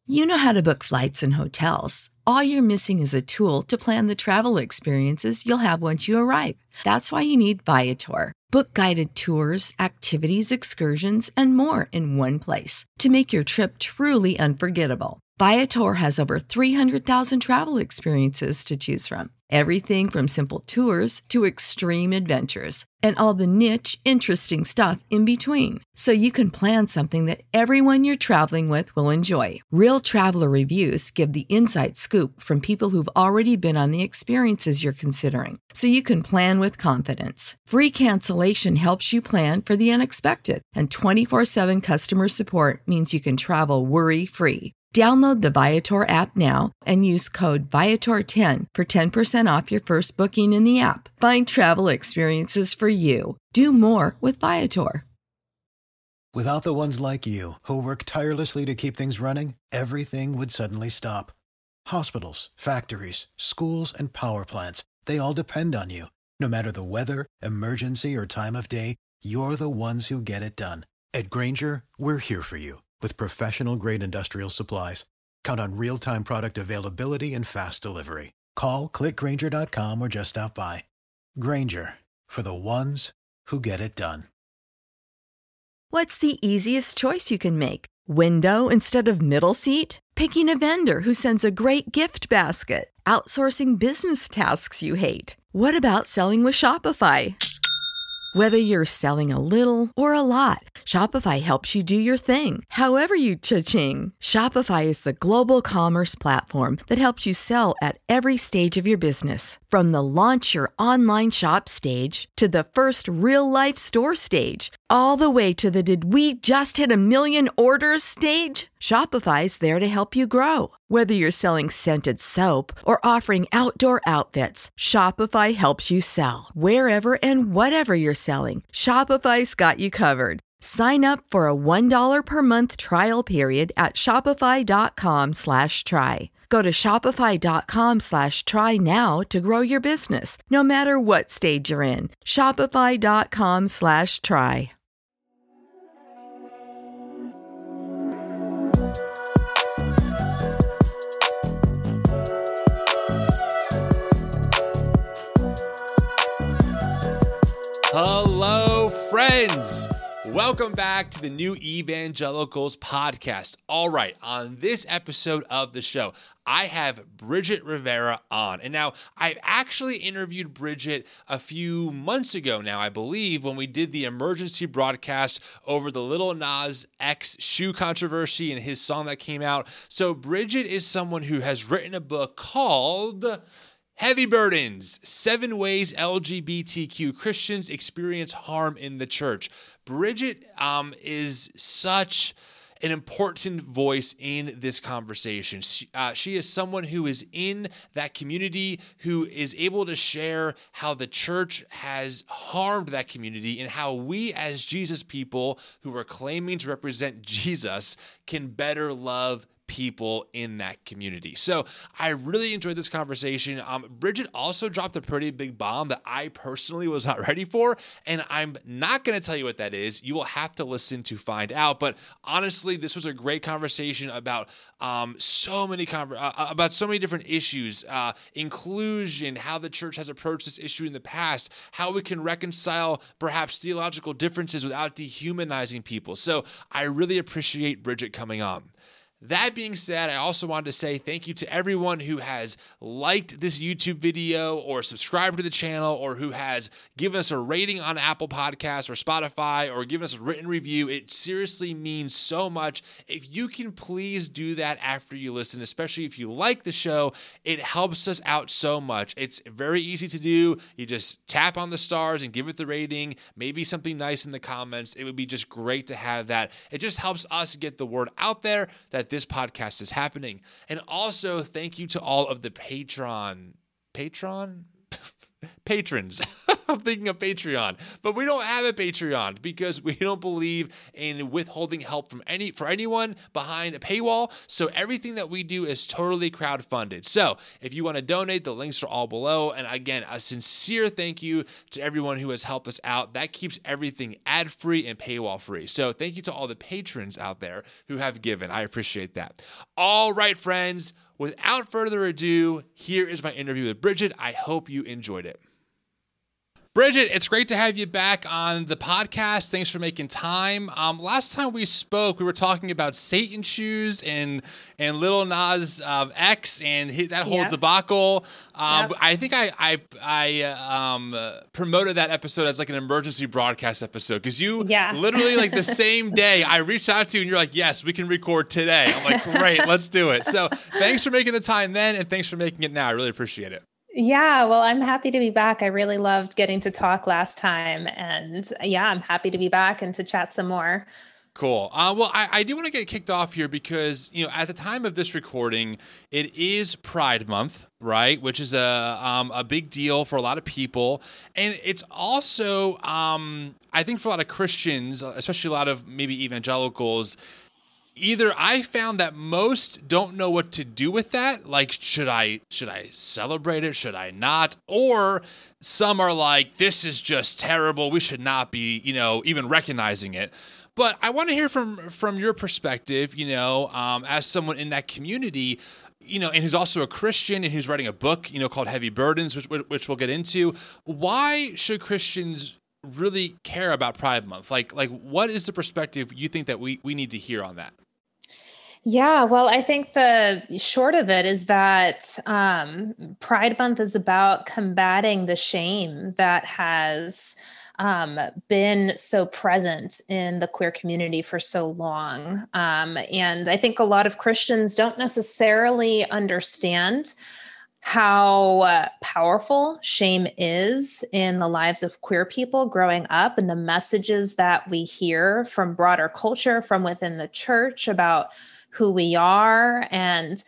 You know how to book flights and hotels. All you're missing is a tool to plan the travel experiences you'll have once you arrive. That's why you need Viator. Book guided tours, activities, excursions, and more in one place to make your trip truly unforgettable. Viator has over 300,000 travel experiences to choose from. Everything from simple tours to extreme adventures and all the niche, interesting stuff in between. So you can plan something that everyone you're traveling with will enjoy. Real traveler reviews give the inside scoop from people who've already been on the experiences you're considering. So you can plan with confidence. Free cancellation helps you plan for the unexpected. And 24/7 customer support means you can travel worry-free. Download the Viator app now and use code Viator10 for 10% off your first booking in the app. Find travel experiences for you. Do more with Viator. Without the ones like you, who work tirelessly to keep things running, everything would suddenly stop. Hospitals, factories, schools, and power plants, they all depend on you. No matter the weather, emergency, or time of day, you're the ones who get it done. At Grainger, we're here for you with professional-grade industrial supplies. Count on real-time product availability and fast delivery. Call, click Grainger.com, or just stop by. Grainger, for the ones who get it done. What's the easiest choice you can make? Window instead of middle seat? Picking a vendor who sends a great gift basket? Outsourcing business tasks you hate? What about selling with Shopify? Whether you're selling a little or a lot, Shopify helps you do your thing, however you cha-ching. Shopify is the global commerce platform that helps you sell at every stage of your business. From the launch your online shop stage to the first real-life store stage, all the way to the did we just hit 1 million orders stage. Shopify's there to help you grow. Whether you're selling scented soap or offering outdoor outfits, Shopify helps you sell. Wherever and whatever you're selling, Shopify's got you covered. Sign up for a $1 per month trial period at shopify.com/try. Go to shopify.com/try now to grow your business, no matter what stage you're in. Shopify.com/try. Hello, friends. Welcome back to the New Evangelicals podcast. All right, on this episode of the show, I have Bridget Rivera on. And now, I actually interviewed Bridget a few months ago now, I believe, when we did the emergency broadcast over the Lil Nas X shoe controversy and his song that came out. So Bridget is someone who has written a book called Heavy Burdens, 7 Ways LGBTQ Christians Experience Harm in the Church. Bridget is such an important voice in this conversation. She is someone who is in that community, who is able to share how the church has harmed that community and how we as Jesus people who are claiming to represent Jesus can better love people in that community. So I really enjoyed this conversation. Bridget also dropped a pretty big bomb that I personally was not ready for, and I'm not going to tell you what that is. You will have to listen to find out. But honestly, this was a great conversation about so many different issues, inclusion, how the church has approached this issue in the past, how we can reconcile perhaps theological differences without dehumanizing people. So I really appreciate Bridget coming on. That being said, I also wanted to say thank you to everyone who has liked this YouTube video or subscribed to the channel or who has given us a rating on Apple Podcasts or Spotify or given us a written review. It seriously means so much. If you can please do that after you listen, especially if you like the show, it helps us out so much. It's very easy to do. You just tap on the stars and give it the rating, maybe something nice in the comments. It would be just great to have that. It just helps us get the word out there that this podcast is happening. And also thank you to all of the patrons. I'm thinking of Patreon, but we don't have a Patreon because we don't believe in withholding help from anyone behind a paywall. So everything that we do is totally crowdfunded. So if you want to donate, the links are all below. And again, a sincere thank you to everyone who has helped us out. That keeps everything ad-free and paywall-free. So thank you to all the patrons out there who have given. I appreciate that. All right, friends, without further ado, here is my interview with Bridget. I hope you enjoyed it. Bridget, it's great to have you back on the podcast. Thanks for making time. Last time we spoke, we were talking about Satan shoes and Lil Nas X and that whole debacle. I think I promoted that episode as like an emergency broadcast episode because you literally like the same day I reached out to you and you're like, yes, we can record today. I'm like, great, let's do it. So thanks for making the time then and thanks for making it now. I really appreciate it. Yeah, well, I'm happy to be back. I really loved getting to talk last time. And I'm happy to be back and to chat some more. Cool. Well, I do want to get kicked off here because, at the time of this recording, it is Pride Month, right? Which is a big deal for a lot of people. And it's also, I think for a lot of Christians, especially a lot of maybe evangelicals, either I found that most don't know what to do with that. Like, should I celebrate it? Should I not? Or some are like, this is just terrible. We should not be, even recognizing it. But I want to hear from your perspective, as someone in that community, and who's also a Christian and who's writing a book, called Heavy Burdens, which we'll get into. Why should Christians really care about Pride Month? Like what is the perspective you think that we need to hear on that? Yeah, well, I think the short of it is that Pride Month is about combating the shame that has been so present in the queer community for so long. And I think a lot of Christians don't necessarily understand how powerful shame is in the lives of queer people growing up and the messages that we hear from broader culture, from within the church about who we are. And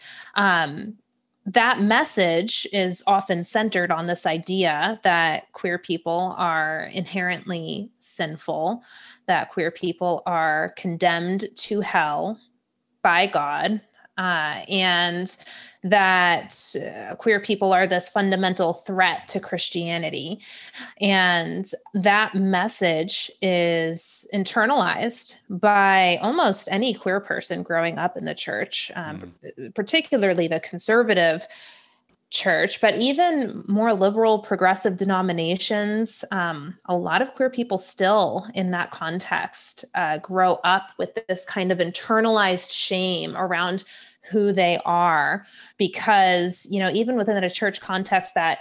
that message is often centered on this idea that queer people are inherently sinful, that queer people are condemned to hell by God, and that queer people are this fundamental threat to Christianity. And that message is internalized by almost any queer person growing up in the church, particularly the conservative church, but even more liberal, progressive denominations. A lot of queer people still in that context grow up with this kind of internalized shame around who they are, because, even within a church context that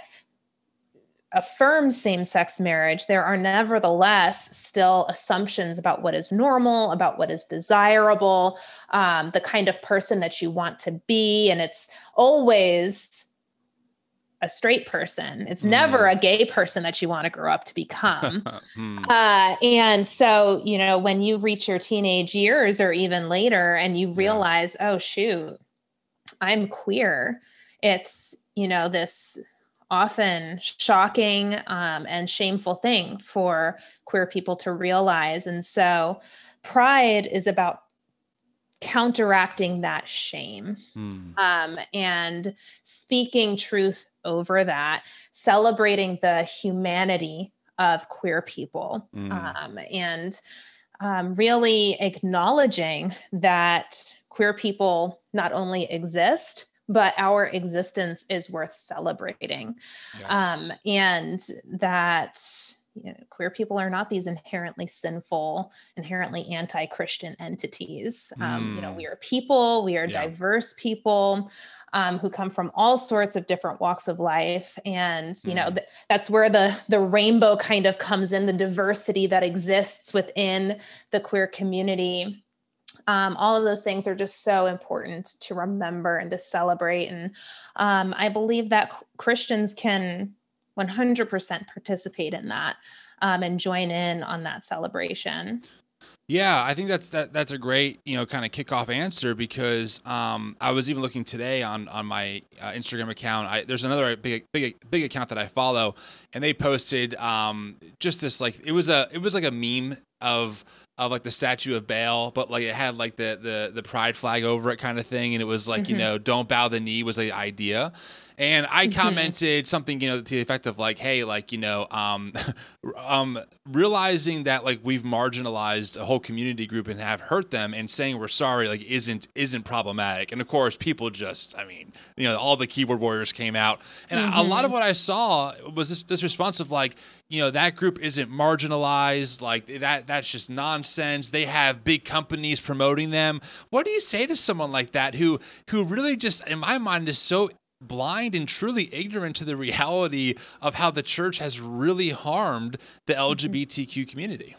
affirms same-sex marriage, there are nevertheless still assumptions about what is normal, about what is desirable, the kind of person that you want to be. And it's always a straight person. It's never a gay person that you want to grow up to become. And so, when you reach your teenage years or even later and you realize, oh, shoot, I'm queer. It's, this often shocking and shameful thing for queer people to realize. And so Pride is about counteracting that shame and speaking truth over that, celebrating the humanity of queer people, and really acknowledging that queer people not only exist, but our existence is worth celebrating. Yes. And that queer people are not these inherently sinful, inherently anti-Christian entities. We are people, we are diverse people who come from all sorts of different walks of life. And, that's where the rainbow kind of comes in, the diversity that exists within the queer community. All of those things are just so important to remember and to celebrate. And I believe that Christians can 100% participate in that and join in on that celebration. Yeah, I think that's a great, kind of kickoff answer, because I was even looking today on my Instagram account. There's another big account that I follow, and they posted just this, like, it was like a meme of like the statue of Baal, but like it had like the pride flag over it kind of thing, and it was like, don't bow the knee was the idea. And I commented something, to the effect of like, hey, like, realizing that like we've marginalized a whole community group and have hurt them, and saying we're sorry, like isn't problematic. And of course, people just, all the keyboard warriors came out, and a lot of what I saw was this response of like, that group isn't marginalized, like that's just nonsense. They have big companies promoting them. What do you say to someone like that who really just, in my mind, is so blind and truly ignorant to the reality of how the church has really harmed the LGBTQ community?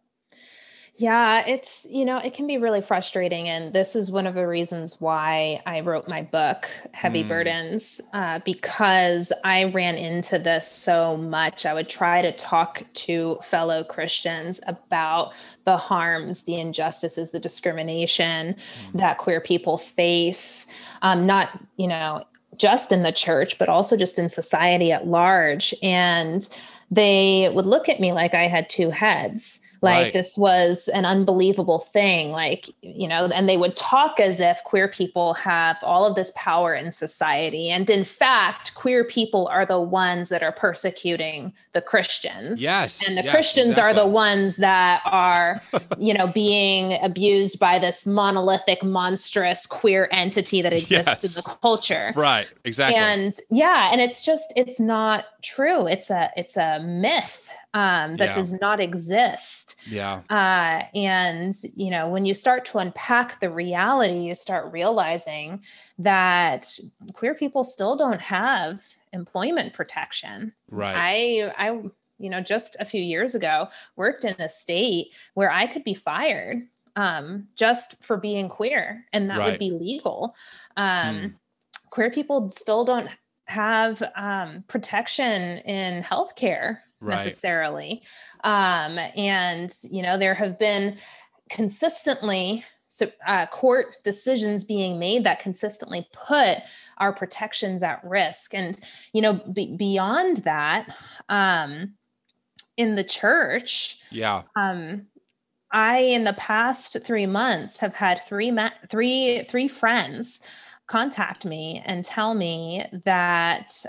Yeah, it's, it can be really frustrating. And this is one of the reasons why I wrote my book, Heavy Burdens, because I ran into this so much. I would try to talk to fellow Christians about the harms, the injustices, the discrimination that queer people face, not, just in the church, but also just in society at large. And they would look at me like I had two heads. Like this was an unbelievable thing, like, and they would talk as if queer people have all of this power in society. And in fact, queer people are the ones that are persecuting the Christians. Yes. And the Christians are the ones that are, being abused by this monolithic, monstrous queer entity that exists in the culture. Right. Exactly. And and it's not true. It's a myth. That does not exist. Yeah. And, when you start to unpack the reality, you start realizing that queer people still don't have employment protection. Right. I just a few years ago worked in a state where I could be fired just for being queer, and that would be legal. Queer people still don't have protection in healthcare necessarily. And, there have been consistently court decisions being made that consistently put our protections at risk. And, beyond that, in the church, I, in the past 3 months, have had three friends contact me and tell me that,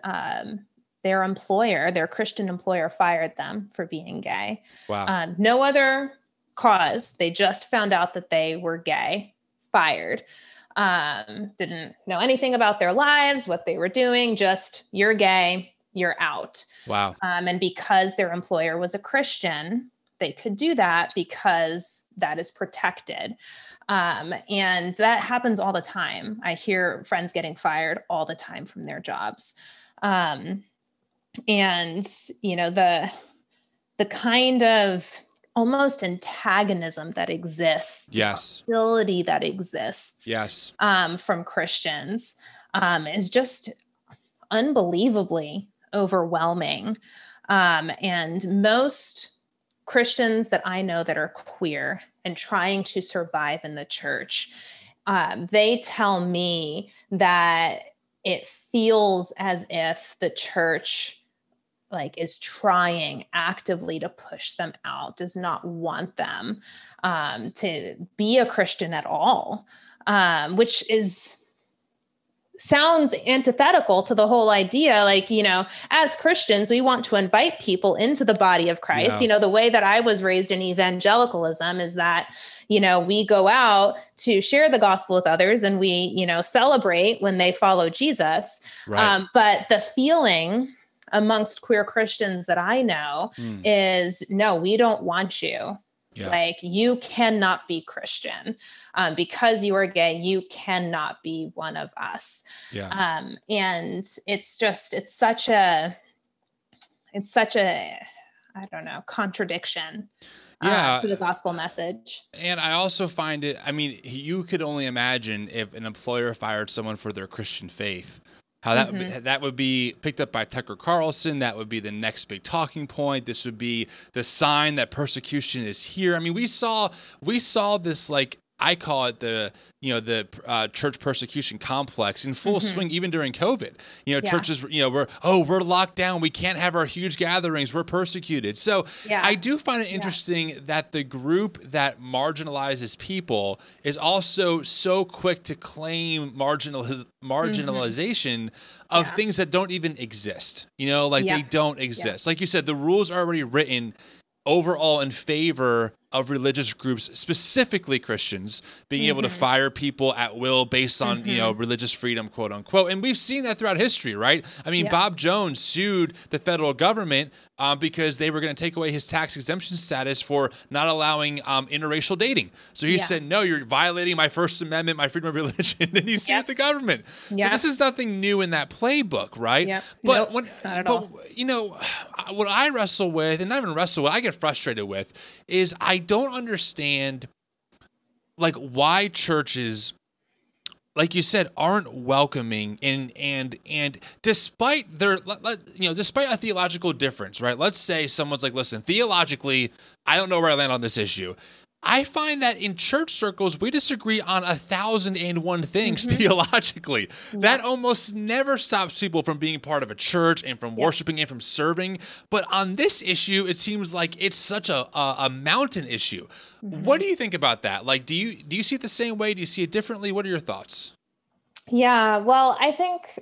their Christian employer fired them for being gay. Wow. No other cause. They just found out that they were gay, fired. Didn't know anything about their lives, what they were doing, just you're gay, you're out. Wow. And because their employer was a Christian, they could do that because that is protected. And that happens all the time. I hear friends getting fired all the time from their jobs. And, the kind of almost antagonism that exists, the hostility that exists, from Christians, is just unbelievably overwhelming. And most Christians that I know that are queer and trying to survive in the church, they tell me that it feels as if the church is trying actively to push them out, does not want them to be a Christian at all, which sounds antithetical to the whole idea. As Christians, we want to invite people into the body of Christ. Yeah. The way that I was raised in evangelicalism is that, we go out to share the gospel with others, and we, celebrate when they follow Jesus. Right. But the feeling amongst queer Christians that I know is, no, we don't want you. Yeah. You cannot be Christian because you are gay. You cannot be one of us. Yeah. And it's such a, I don't know, contradiction to the gospel message. And I also find it, you could only imagine if an employer fired someone for their Christian faith, how that would be picked up by Tucker Carlson. That would be the next big talking point. This would be the sign that persecution is here. I mean, we saw this, like, I call it the church persecution complex in full swing, even during COVID. Churches, we're locked down. We can't have our huge gatherings. We're persecuted. So I do find it interesting that the group that marginalizes people is also so quick to claim marginalization of things that don't even exist. They don't exist. Like you said, the rules are already written overall in favor of religious groups, specifically Christians, being able to fire people at will based on, religious freedom, quote unquote. And we've seen that throughout history, right? I mean, Bob Jones sued the federal government because they were going to take away his tax exemption status for not allowing interracial dating. So he said, no, you're violating my First Amendment, my freedom of religion. And he sued the government. So this is nothing new in that playbook, right? But what I wrestle with, and not even wrestle with, I get frustrated with, is I don't understand, like, why churches, like you said, aren't welcoming and despite despite a theological difference, right? Let's say someone's like, listen, theologically, I don't know where I land on this issue. I find that in church circles, we disagree on 1,001 things theologically. That almost never stops people from being part of a church and from worshiping and from serving. But on this issue, it seems like it's such a mountain issue. What do you think about that? Like, do you see it the same way? Do you see it differently? What are your thoughts? Yeah, well, I think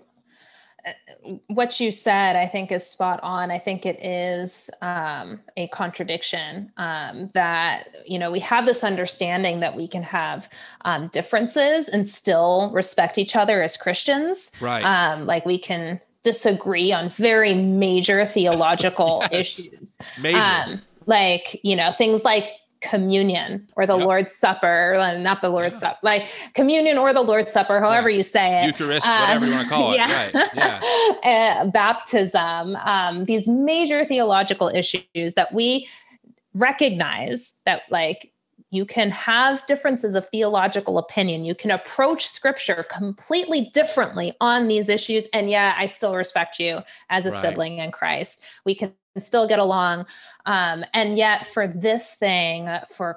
what you said, I think, is spot on. I think it is a contradiction that, we have this understanding that we can have differences and still respect each other as Christians. Right. Like, we can disagree on very major theological issues. Major. Things like communion or the Lord's Supper, not the Lord's Supper, like communion or the Lord's Supper, however you say it. Eucharist, whatever you want to call it. Right. Yeah. Baptism, these major theological issues that we recognize that, like, you can have differences of theological opinion. You can approach scripture completely differently on these issues. And I still respect you as a sibling in Christ. We can still get along. And yet for this thing, for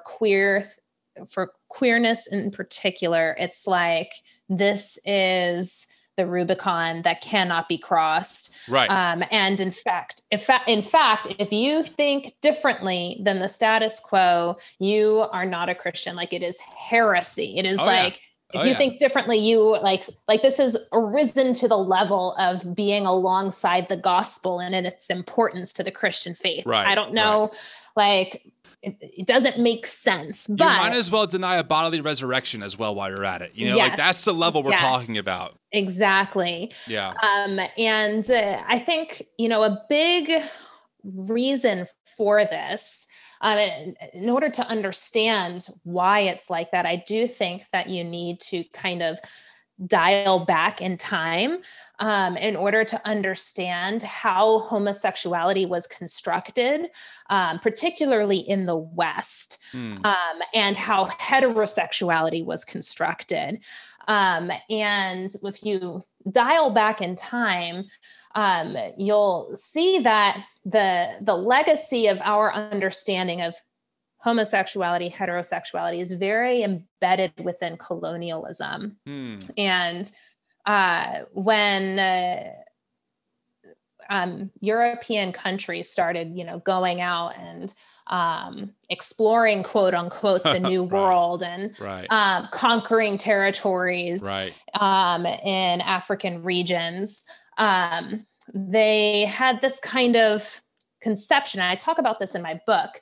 queerness in particular, it's like, this is the Rubicon that cannot be crossed. Right. And in fact, if you think differently than the status quo, you are not a Christian. Like, it is heresy. It is if you think differently, you like this has arisen to the level of being alongside the gospel and in its importance to the Christian faith. Right. I don't know, it doesn't make sense. But you might as well deny a bodily resurrection as well while you're at it. That's the level we're talking about. Exactly. Yeah. And I think, a big reason for this, in order to understand why it's like that, I do think that you need to kind of dial back in time in order to understand how homosexuality was constructed, particularly in the West, and how heterosexuality was constructed. And if you dial back in time, you'll see that the legacy of our understanding of homosexuality, heterosexuality is very embedded within colonialism. And when European countries started, going out and exploring, quote unquote, the new world and conquering territories in African regions, they had this kind of conception. And I talk about this in my book.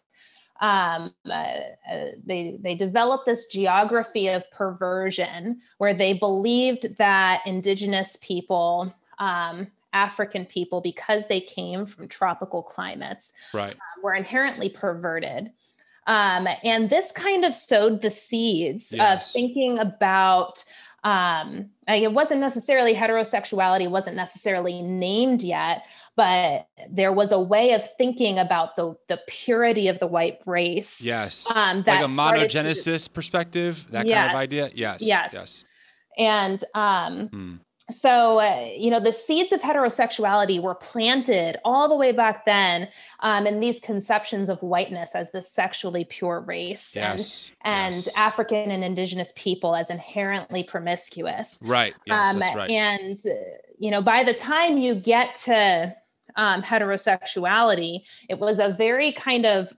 They developed this geography of perversion where they believed that indigenous people, African people, because they came from tropical climates, were inherently perverted. And this kind of sowed the seeds of thinking about, it wasn't necessarily heterosexuality, wasn't necessarily named yet, but there was a way of thinking about the purity of the white race. Yes. That like a monogenesis perspective, that kind of idea. Yes. And So, the seeds of heterosexuality were planted all the way back then in these conceptions of whiteness as the sexually pure race, and African and indigenous people as inherently promiscuous. Right. Yes, that's right. And, by the time you get to heterosexuality, it was a very kind of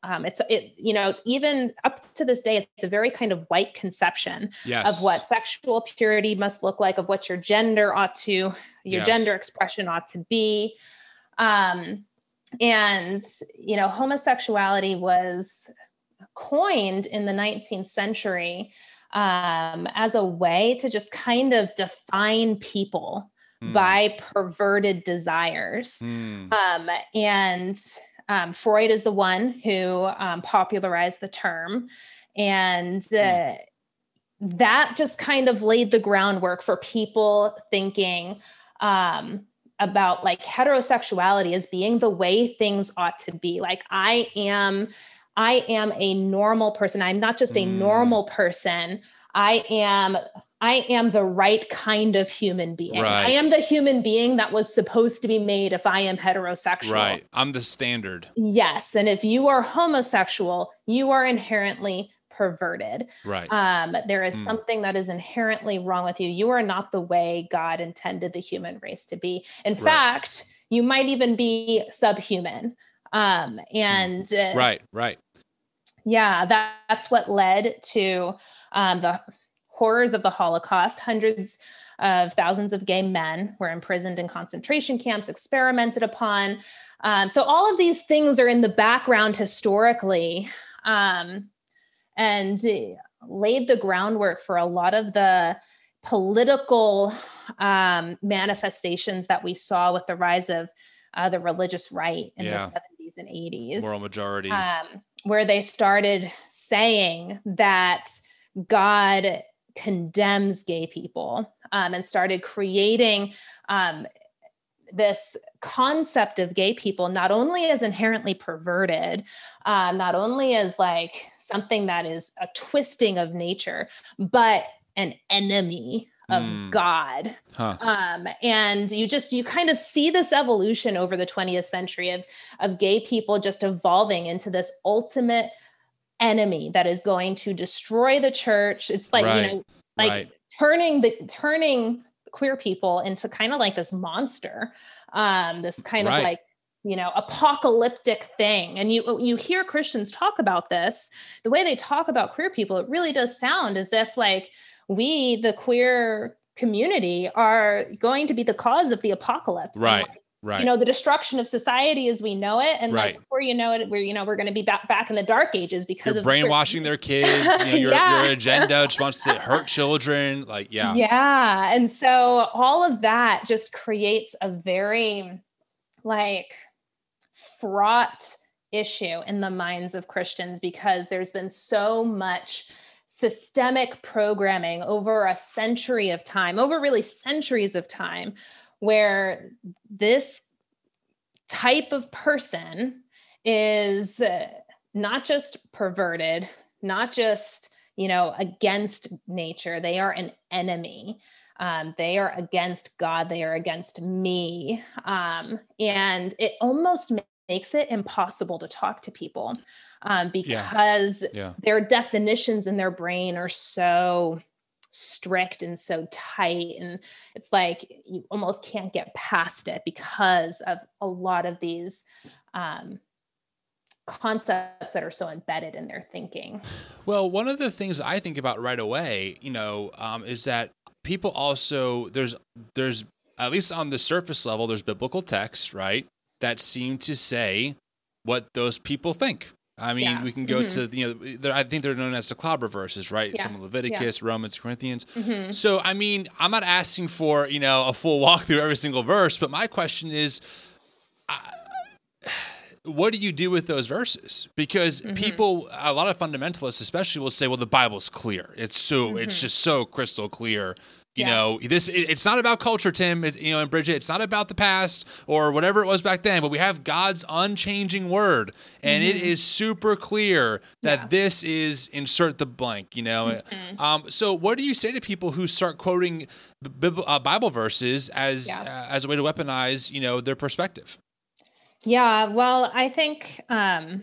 even up to this day, it's a very kind of white conception of what sexual purity must look like, of what your gender gender expression ought to be. And, homosexuality was coined in the 19th century as a way to just kind of define people by perverted desires. Freud is the one who popularized the term. And that just kind of laid the groundwork for people thinking about like heterosexuality as being the way things ought to be. Like, I am a normal person. I'm not just a normal person. I am the right kind of human being. Right. I am the human being that was supposed to be made if I am heterosexual. Right. I'm the standard. Yes. And if you are homosexual, you are inherently perverted. Right. There is something that is inherently wrong with you. You are not the way God intended the human race to be. In fact, you might even be subhuman. Right. Yeah, that's what led to the horrors of the Holocaust. Hundreds of thousands of gay men were imprisoned in concentration camps, experimented upon. So all of these things are in the background historically, and laid the groundwork for a lot of the political manifestations that we saw with the rise of the religious right in the 70s and 80s. Moral majority. Where they started saying that God condemns gay people, and started creating this concept of gay people, not only as inherently perverted, not only as like something that is a twisting of nature, but an enemy of God. And you kind of see this evolution over the 20th century of gay people just evolving into this ultimate enemy that is going to destroy the church. It's like, turning queer people into kind of like this monster, this kind of like, apocalyptic thing. And you hear Christians talk about this, the way they talk about queer people, it really does sound as if like we, the queer community, are going to be the cause of the apocalypse. Right. Right. The destruction of society as we know it. And like, before you know it, we're going to be back in the dark ages because you're brainwashing their kids. Your agenda just wants to hurt children. Yeah. And so all of that just creates a very like fraught issue in the minds of Christians, because there's been so much systemic programming over a century of time, over really centuries of time, where this type of person is not just perverted, not just, against nature. They are an enemy. They are against God. They are against me. And it almost makes it impossible to talk to people because their definitions in their brain are so strict and so tight, and it's like you almost can't get past it because of a lot of these concepts that are so embedded in their thinking. Well, one of the things I think about right away, is that people also there's at least on the surface level, there's biblical texts, right, that seem to say what those people think. I mean, we can go to, I think they're known as the clobber verses, right? Yeah. Some of Leviticus, Romans, Corinthians. So, I mean, I'm not asking for, a full walkthrough every single verse, but my question is, what do you do with those verses? Because people, a lot of fundamentalists especially, will say, well, the Bible's clear. It's just so crystal clear You know, it's not about culture, Tim, and Bridget, it's not about the past or whatever it was back then, but we have God's unchanging word. And it is super clear that this is insert the blank, So what do you say to people who start quoting Bible verses as a way to weaponize, their perspective? Yeah, well, I think the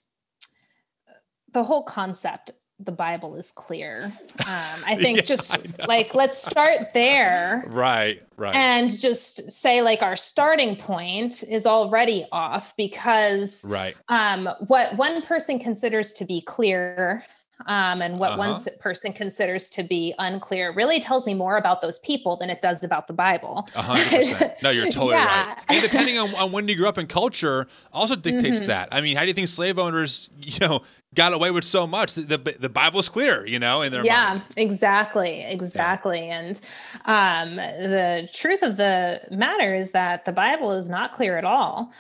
whole concept, the Bible is clear. I think let's start there. Right. And just say our starting point is already off because what one person considers to be clear and what one person considers to be unclear really tells me more about those people than it does about the Bible. 100%. No, you're totally right. And depending on when you grew up in culture also dictates that. I mean, how do you think slave owners, got away with so much? The Bible's clear, in their mind. Exactly. And the truth of the matter is that the Bible is not clear at all.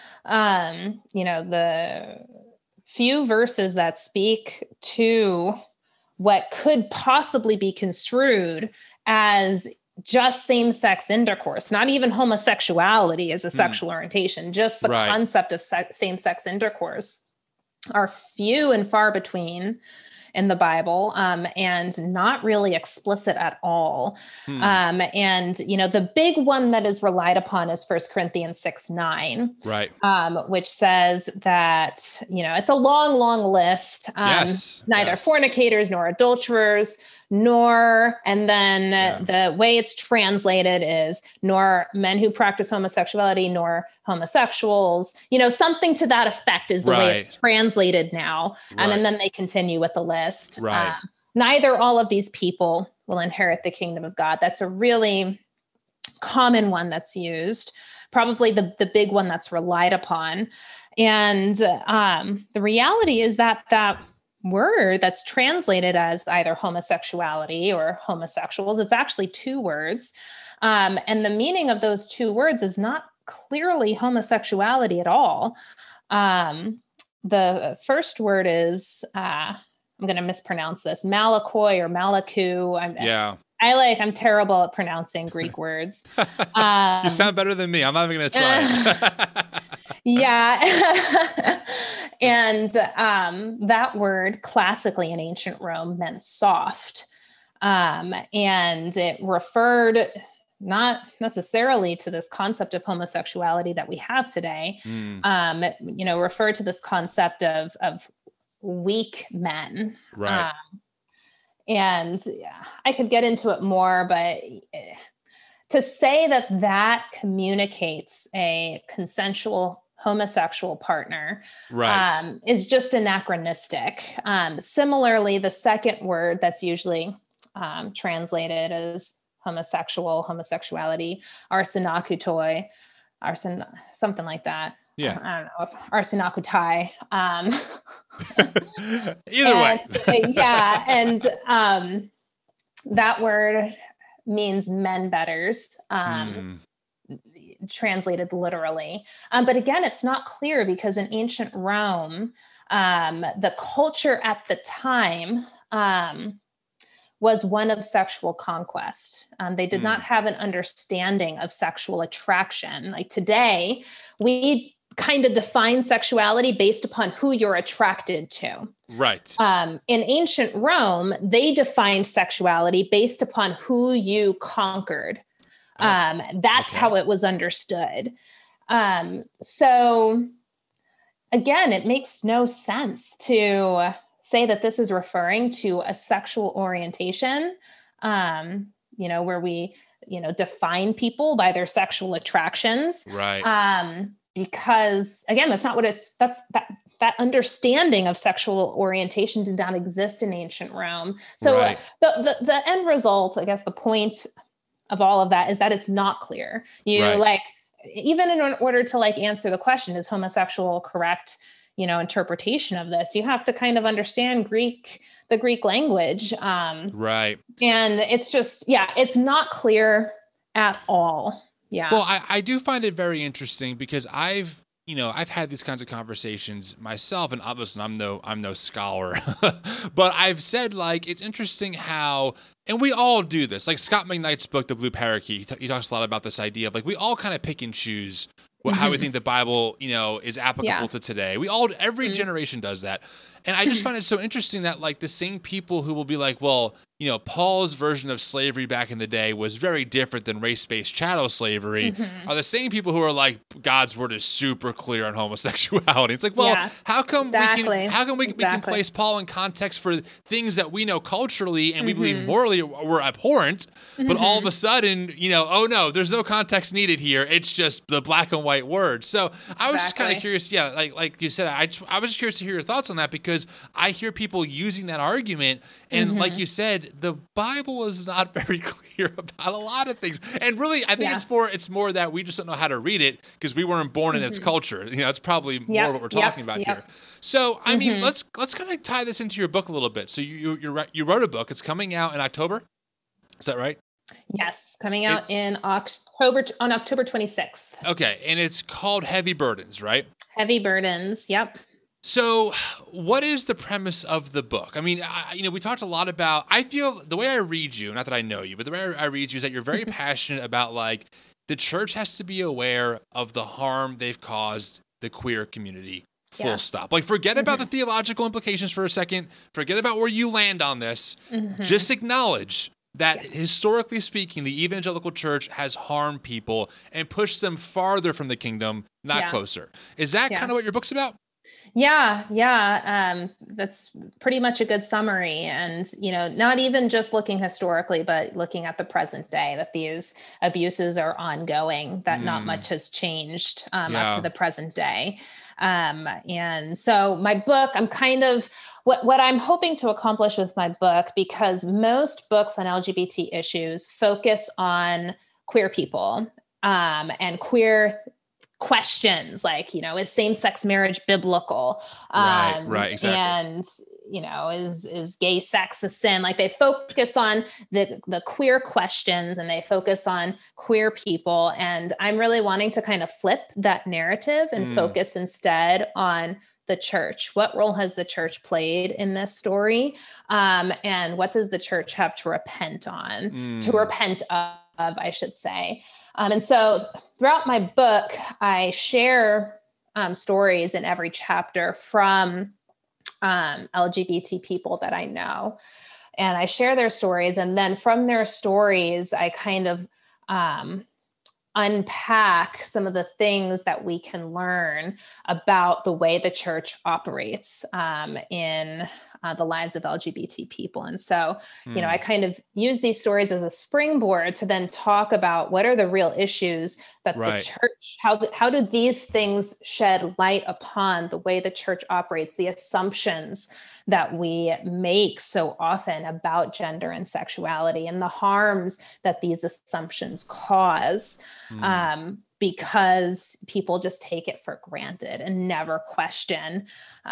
The few verses that speak to what could possibly be construed as just same-sex intercourse, not even homosexuality as a sexual orientation, just the concept of same-sex intercourse, are few and far between in the Bible, and not really explicit at all. And, the big one that is relied upon is 1 Corinthians 6:9, which says that, it's a long, long list. Neither fornicators nor adulterers, nor, and then the way it's translated is nor men who practice homosexuality, nor homosexuals, something to that effect is the way it's translated now. And then they continue with the list. Neither all of these people will inherit the kingdom of God. That's a really common one that's used, probably the big one that's relied upon. And the reality is that word that's translated as either homosexuality or homosexuals, it's actually two words. And the meaning of those two words is not clearly homosexuality at all. The first word is, I'm going to mispronounce this, malakoi or malaku. I'm terrible at pronouncing Greek words. You sound better than me. I'm not even going to try. And that word classically in ancient Rome meant soft. And it referred not necessarily to this concept of homosexuality that we have today, referred to this concept of weak men. And I could get into it more, but to say that communicates a consensual homosexual partner is just anachronistic. Similarly, the second word that's usually translated as homosexuality, arsenakutoi, something like that. I don't know if arsenakutai. Either way. And that word means men betters. Translated literally. But again, it's not clear because in ancient Rome, the culture at the time was one of sexual conquest. They did not have an understanding of sexual attraction. Like today, we kind of define sexuality based upon who you're attracted to. In ancient Rome, they defined sexuality based upon who you conquered. That's how it was understood. So again, it makes no sense to say that this is referring to a sexual orientation, where we, define people by their sexual attractions. Because again, that's not what that understanding of sexual orientation did not exist in ancient Rome. So the end result, I guess the point of all of that is that it's not clear. Even in order to answer the question, is homosexual correct, interpretation of this, you have to kind of understand the Greek language. And it's just, it's not clear at all. Well, I do find it very interesting because I've I've had these kinds of conversations myself, and listen, I'm no scholar, but I've said, like, it's interesting how, and we all do this, like Scott McKnight's book, The Blue Parakeet, he talks a lot about this idea of, like, we all kind of pick and choose how we think the Bible, is applicable to today. Every generation does that. And I just find it so interesting that, like, the same people who will be like, well, Paul's version of slavery back in the day was very different than race-based chattel slavery, are the same people who are like, God's word is super clear on homosexuality. It's like, well, how come we can place Paul in context for things that we know culturally and we believe morally were abhorrent, but all of a sudden, oh no, there's no context needed here. It's just the black and white word. So I was just kind of curious. Yeah, like you said, I was just curious to hear your thoughts on that, because I hear people using that argument, and like you said, the Bible is not very clear about a lot of things. And really, I think it's more that we just don't know how to read it because we weren't born in its culture. It's probably more what we're talking about here. So, I mean, let's kind of tie this into your book a little bit. So you wrote a book. It's coming out in October. Is that right? Yes, coming out on October 26th. Okay, and it's called Heavy Burdens, right? Heavy Burdens, yep. So what is the premise of the book? I mean, we talked a lot about, I feel the way I read you, not that I know you, but the way I read you is that you're very passionate about, like, the church has to be aware of the harm they've caused the queer community, full stop. Like, forget about the theological implications for a second. Forget about where you land on this. Just acknowledge that historically speaking, the evangelical church has harmed people and pushed them farther from the kingdom, not closer. Is that kind of what your book's about? Yeah. That's pretty much a good summary. And, not even just looking historically, but looking at the present day, that these abuses are ongoing, that not much has changed up to the present day. And so my book, I'm kind of, what I'm hoping to accomplish with my book, because most books on LGBT issues focus on queer people and queer questions, like, is same-sex marriage biblical? Right, exactly. And, is gay sex a sin? Like, they focus on the queer questions, and they focus on queer people. And I'm really wanting to kind of flip that narrative and focus instead on the church. What role has the church played in this story? And what does the church have to repent of, I should say. And so throughout my book, I share stories in every chapter from LGBT people that I know. And I share their stories. And then from their stories, I kind of unpack some of the things that we can learn about the way the church operates in the lives of LGBT people. And so, I kind of use these stories as a springboard to then talk about what are the real issues that the church, how do these things shed light upon the way the church operates, the assumptions that we make so often about gender and sexuality, and the harms that these assumptions cause, because people just take it for granted and never question.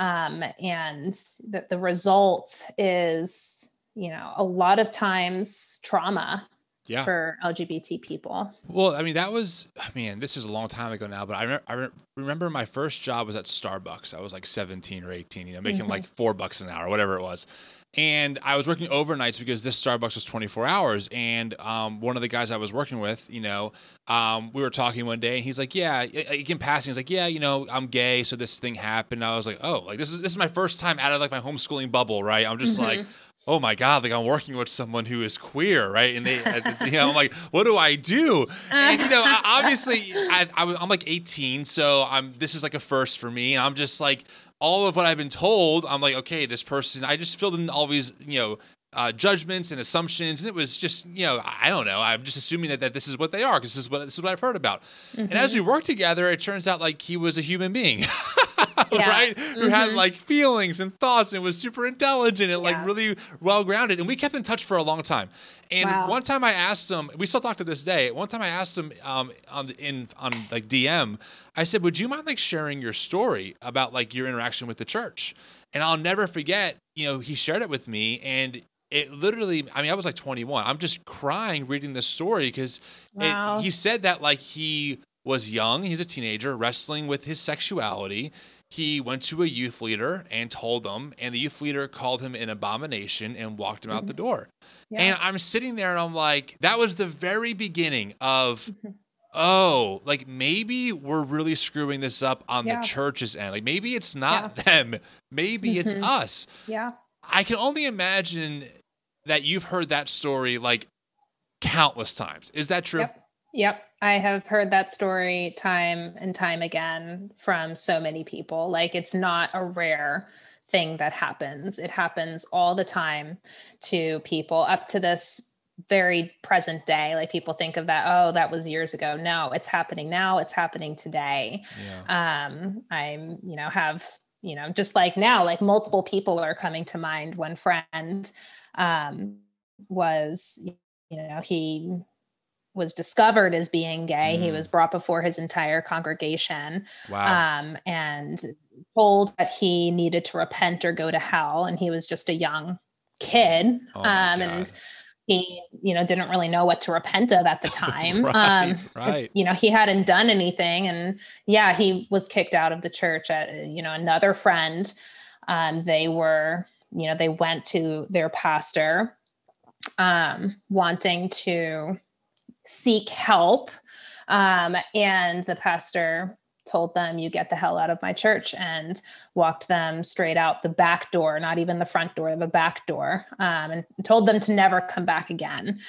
And the result is, a lot of times trauma for LGBT people. Well, I mean, this is a long time ago now, but I remember my first job was at Starbucks. I was like 17 or 18, making like $4 an hour, whatever it was. And I was working overnights because this Starbucks was 24 hours. And one of the guys I was working with, we were talking one day, and he's like, in passing, he's like, I'm gay, so this thing happened. And I was like, oh, like this is my first time out of like my homeschooling bubble, right? I'm just like, oh my God, like I'm working with someone who is queer, right? And they, I'm like, what do I do? And, obviously I'm like 18, so this is like a first for me. And I'm just like, all of what I've been told, I'm like, okay, this person, I just filled in all these, judgments and assumptions. And it was just, I don't know. I'm just assuming that this is what they are, because this is what I've heard about. And as we work together, it turns out like he was a human being. Right? Who had like feelings and thoughts, and was super intelligent and like really well grounded. And we kept in touch for a long time. And one time I asked him, we still talk to this day. One time I asked him on like DM, I said, would you mind like sharing your story about like your interaction with the church? And I'll never forget, he shared it with me, and it literally, I was like 21. I'm just crying reading this story because he said that like he was young. He was a teenager wrestling with his sexuality. He went to a youth leader and told them, and the youth leader called him an abomination and walked him out the door. Yeah. And I'm sitting there and I'm like, that was the very beginning of, oh, like maybe we're really screwing this up on the church's end. Like maybe it's not them. Maybe it's us. Yeah. I can only imagine that you've heard that story like countless times. Is that true? Yep. I have heard that story time and time again from so many people. Like it's not a rare thing that happens. It happens all the time to people up to this very present day. Like people think of that, oh, that was years ago. No, it's happening now. It's happening today. I'm, have, just like now, like multiple people are coming to mind. One friend was, he was discovered as being gay. He was brought before his entire congregation. Wow. And told that he needed to repent or go to hell. And he was just a young kid. And he, didn't really know what to repent of at the time. Because, he hadn't done anything. And he was kicked out of the church at, another friend. They went to their pastor, wanting to seek help. And the pastor told them, you get the hell out of my church, and walked them straight out the back door, not even the front door, the back door, and told them to never come back again.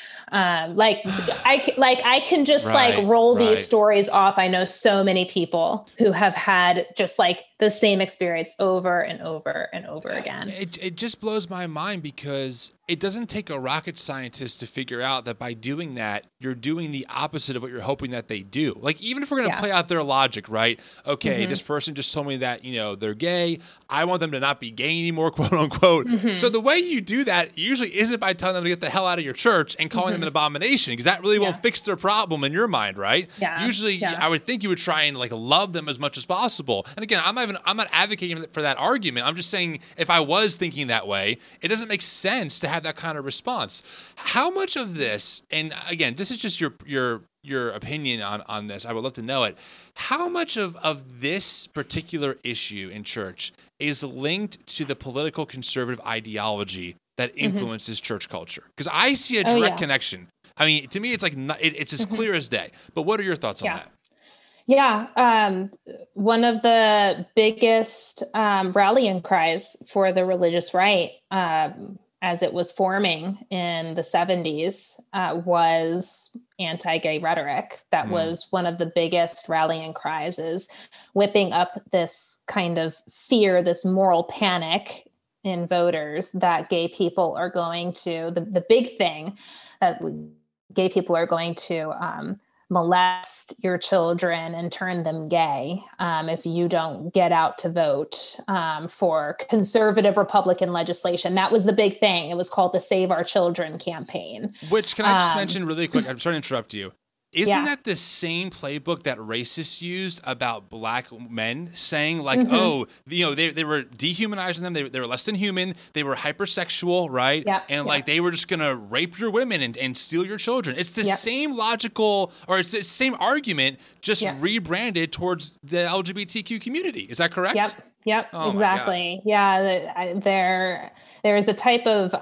I can just roll these stories off. I know so many people who have had just like the same experience over and over and over again. It just blows my mind because it doesn't take a rocket scientist to figure out that by doing that, you're doing the opposite of what you're hoping that they do. Like, even if we're going to play out their logic, right? Okay, this person just told me that, they're gay. I want them to not be gay anymore, quote unquote. So the way you do that usually isn't by telling them to get the hell out of your church and calling them an abomination, because that really won't fix their problem in your mind, right? Usually I would think you would try and like love them as much as possible. And again, I'm not advocating for that argument. I'm just saying, if I was thinking that way, it doesn't make sense to have that kind of response. How much of this, and again, this is just your opinion on this, I would love to know it. How much of this particular issue in church is linked to the political conservative ideology that influences church culture? Because I see a direct connection. I mean, to me, it's like it's as clear as day. But what are your thoughts on that? Yeah. One of the biggest rallying cries for the religious right, as it was forming in the 70s, was anti-gay rhetoric. That was one of the biggest rallying cries, is whipping up this kind of fear, this moral panic in voters that gay people are going to, the big thing that gay people are going to molest your children and turn them gay if you don't get out to vote for conservative Republican legislation. That was the big thing. It was called the Save Our Children campaign. Which, can I just mention really quick? I'm sorry to interrupt you. Isn't that the same playbook that racists used about black men, saying like, they were dehumanizing them. They were less than human. They were hypersexual, right? And like they were just going to rape your women and steal your children. It's the same logical, or it's the same argument, just rebranded towards the LGBTQ community. Is that correct? Yep. Oh, exactly. Yeah. There is a type of,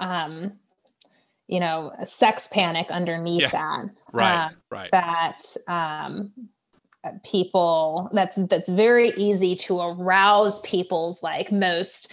a sex panic underneath that. Right. That people, that's very easy to arouse people's like most,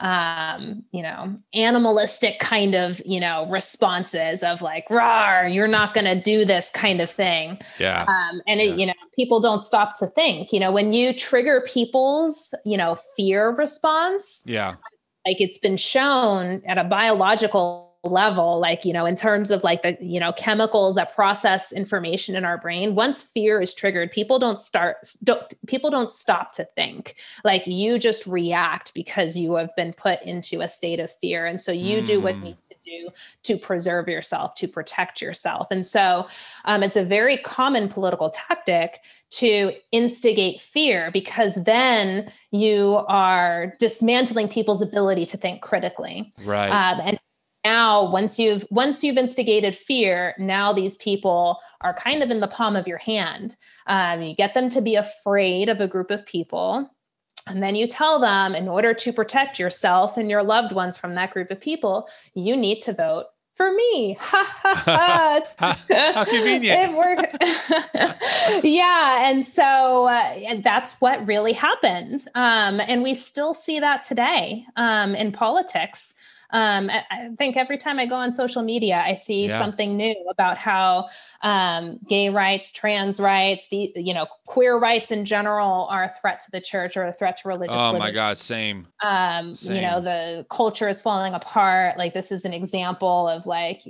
animalistic kind of, responses of like, rawr, you're not going to do this kind of thing. People don't stop to think, when you trigger people's, fear response, like it's been shown at a biological level, like, in terms of like the, chemicals that process information in our brain, once fear is triggered, people don't stop to think. Like you just react because you have been put into a state of fear. And so you do what needs to do to preserve yourself, to protect yourself. And so it's a very common political tactic to instigate fear, because then you are dismantling people's ability to think critically. Right. now once you've instigated fear, now these people are kind of in the palm of your hand. You get them to be afraid of a group of people. And then you tell them, in order to protect yourself and your loved ones from that group of people, you need to vote for me. How convenient. It worked. Yeah. And so and that's what really happened. And we still see that today in politics. I think every time I go on social media, I see something new about how gay rights, trans rights, queer rights in general are a threat to the church or a threat to religious liberty. Oh my God, same. Same. The culture is falling apart. Like, this is an example of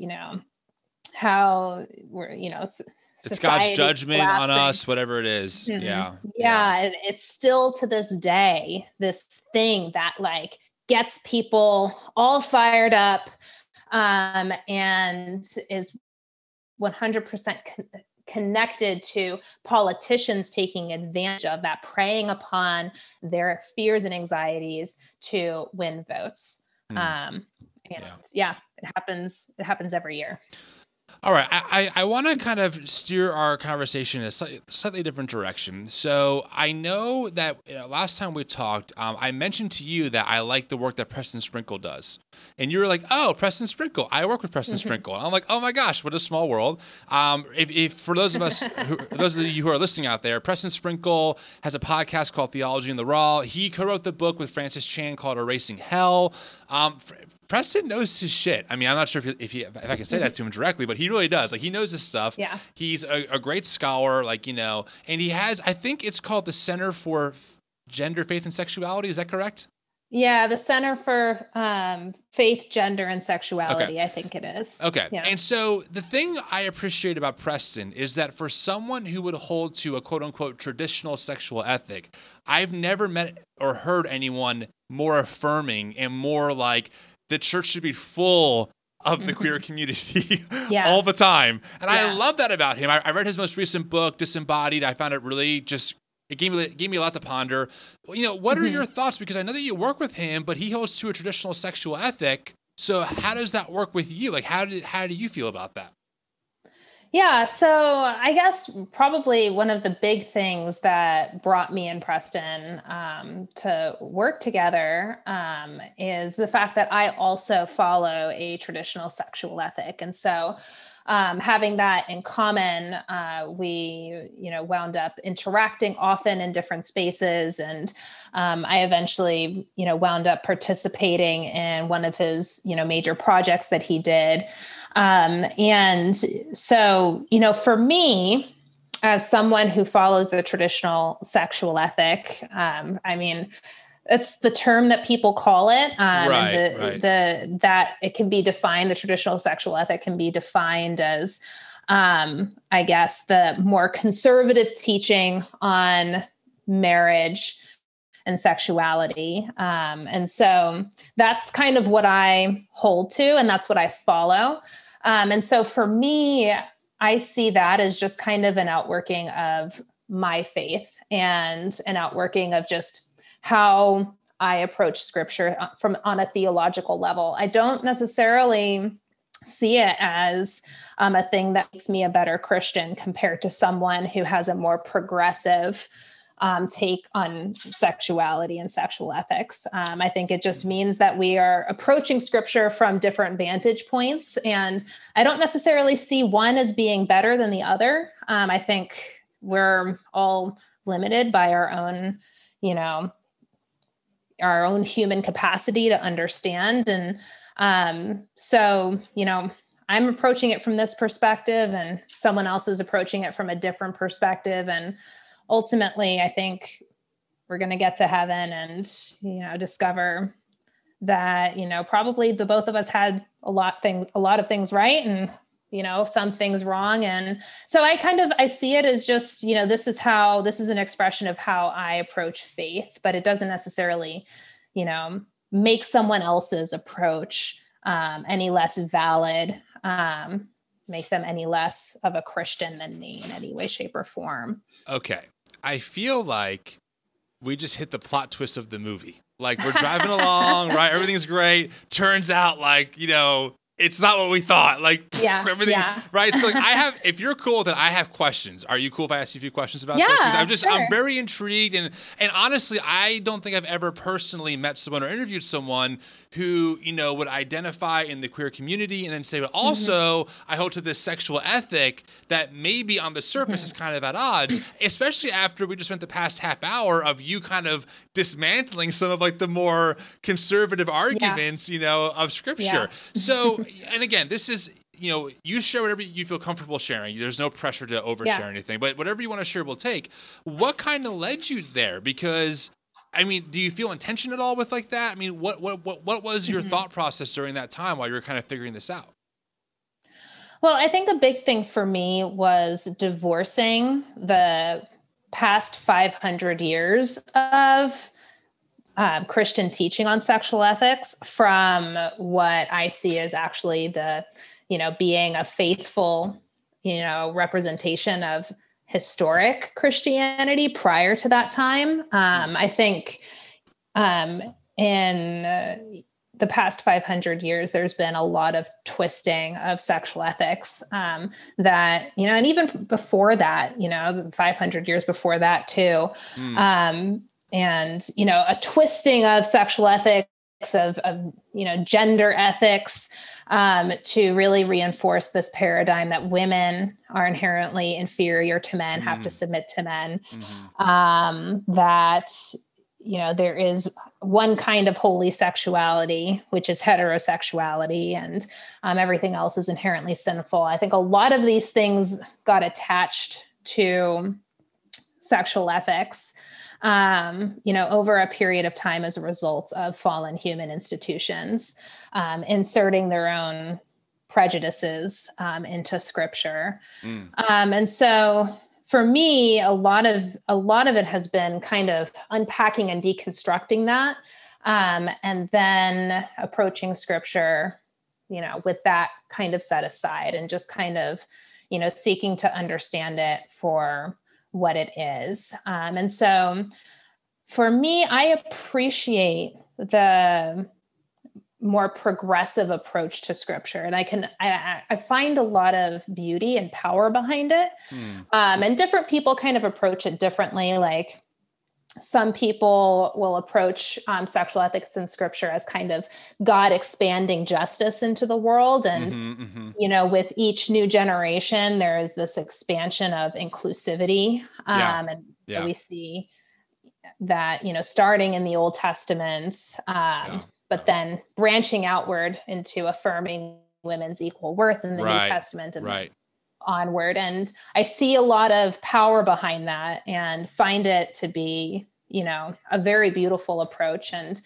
how we're, it's God's judgment collapsing on us, whatever it is. Mm-hmm. Yeah. It's still to this day, this thing that gets people all fired up, and is 100% connected to politicians taking advantage of that, preying upon their fears and anxieties to win votes. It happens every year. All right. I want to kind of steer our conversation in a slightly different direction. So I know that last time we talked, I mentioned to you that I like the work that Preston Sprinkle does. And you were like, oh, Preston Sprinkle. I work with Preston Sprinkle. And I'm like, oh my gosh, what a small world. If for those of you who are listening out there, Preston Sprinkle has a podcast called Theology in the Raw. He co-wrote the book with Francis Chan called Erasing Hell. Preston knows his shit. I mean, I'm not sure if I can say that to him directly, but he really does. He knows his stuff. Yeah. He's a great scholar, and he has, I think it's called the Center for Gender, Faith, and Sexuality. Is that correct? Yeah, the Center for Faith, Gender, and Sexuality, okay. I think it is. Okay. Yeah. And so the thing I appreciate about Preston is that for someone who would hold to a quote-unquote traditional sexual ethic, I've never met or heard anyone more affirming and more like, the church should be full of the queer community all the time. And I love that about him. I read his most recent book, Disembodied. I found it really it gave me a lot to ponder. What are your thoughts? Because I know that you work with him, but he holds to a traditional sexual ethic. So how does that work with you? How do you feel about that? Yeah, so I guess probably one of the big things that brought me and Preston to work together is the fact that I also follow a traditional sexual ethic. And so having that in common, we, wound up interacting often in different spaces. And I eventually, wound up participating in one of his, major projects that he did. And so, for me, as someone who follows the traditional sexual ethic, it's the term that people call it. That it can be defined, the traditional sexual ethic can be defined as, I guess, the more conservative teaching on marriage and sexuality. And so that's kind of what I hold to, and that's what I follow. And so for me, I see that as just kind of an outworking of my faith and an outworking of just how I approach scripture on a theological level. I don't necessarily see it as a thing that makes me a better Christian compared to someone who has a more progressive take on sexuality and sexual ethics. I think it just means that we are approaching scripture from different vantage points. And I don't necessarily see one as being better than the other. I think we're all limited by our own, our own human capacity to understand. And so, I'm approaching it from this perspective, and someone else is approaching it from a different perspective. And ultimately, I think we're going to get to heaven and, discover that, probably the both of us had a lot of things right and, some things wrong. And so I see it as just, this is an expression of how I approach faith, but it doesn't necessarily, make someone else's approach any less valid, make them any less of a Christian than me in any way, shape, or form. Okay. I feel like we just hit the plot twist of the movie. We're driving along, right? Everything's great. Turns out it's not what we thought. Like everything, yeah. right? So like if you're cool, then I have questions. Are you cool if I ask you a few questions about this? Because I'm very intrigued, and honestly, I don't think I've ever personally met someone or interviewed someone who, would identify in the queer community and then say, but also I hold to this sexual ethic that maybe on the surface is kind of at odds, especially after we just spent the past half hour of you kind of dismantling some of like the more conservative arguments, of scripture. Yeah. So, and again, this is, you share whatever you feel comfortable sharing. There's no pressure to overshare anything, but whatever you want to share, we'll take. What kind of led you there? Because, do you feel intention at all with like that? What was your thought process during that time while you were kind of figuring this out? Well, I think a big thing for me was divorcing the past 500 years of Christian teaching on sexual ethics from what I see as actually the, being a faithful, representation of historic Christianity prior to that time. I think in the past 500 years, there's been a lot of twisting of sexual ethics that, and even before that, 500 years before that too. And, a twisting of sexual ethics, of gender ethics, to really reinforce this paradigm that women are inherently inferior to men, have to submit to men, that, there is one kind of holy sexuality, which is heterosexuality, and everything else is inherently sinful. I think a lot of these things got attached to sexual ethics over a period of time as a result of fallen human institutions, inserting their own prejudices into scripture. And so for me, a lot of it has been kind of unpacking and deconstructing that, and then approaching scripture, with that kind of set aside and just kind of, seeking to understand it for what it is. And so for me, I appreciate the more progressive approach to scripture. And I find a lot of beauty and power behind it. And different people kind of approach it differently. Like some people will approach sexual ethics in scripture as kind of God expanding justice into the world. And, with each new generation, there is this expansion of inclusivity. And we see that, starting in the Old Testament, but then branching outward into affirming women's equal worth in the New Testament and onward. And I see a lot of power behind that and find it to be, a very beautiful approach. And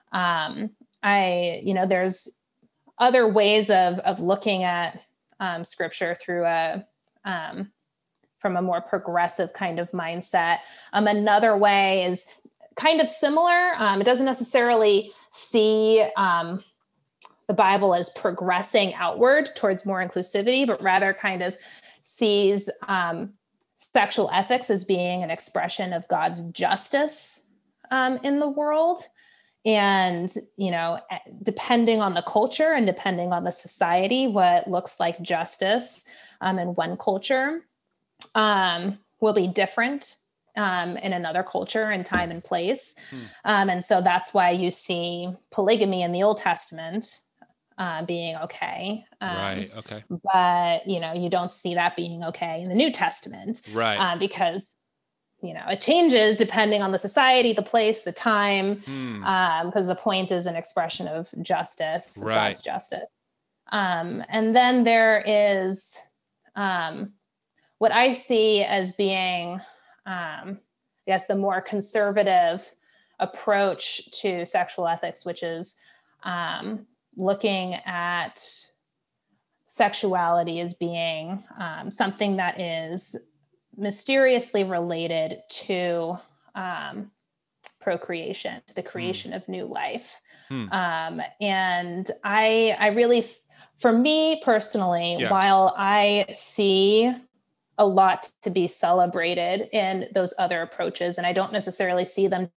there's other ways of looking at scripture through from a more progressive kind of mindset. Another way is kind of similar. It doesn't necessarily see the Bible as progressing outward towards more inclusivity, but rather kind of sees sexual ethics as being an expression of God's justice in the world. And, depending on the culture and depending on the society, what looks like justice in one culture will be different in another culture and time and place. And so that's why you see polygamy in the Old Testament being okay. Okay. But, you don't see that being okay in the New Testament. Because, it changes depending on the society, the place, the time, because the point is an expression of justice, God's justice. And then there is what I see as being, the more conservative approach to sexual ethics, which is looking at sexuality as being something that is mysteriously related to procreation, to the creation of new life. And I really, for me personally, while I see a lot to be celebrated in those other approaches, and I don't necessarily see them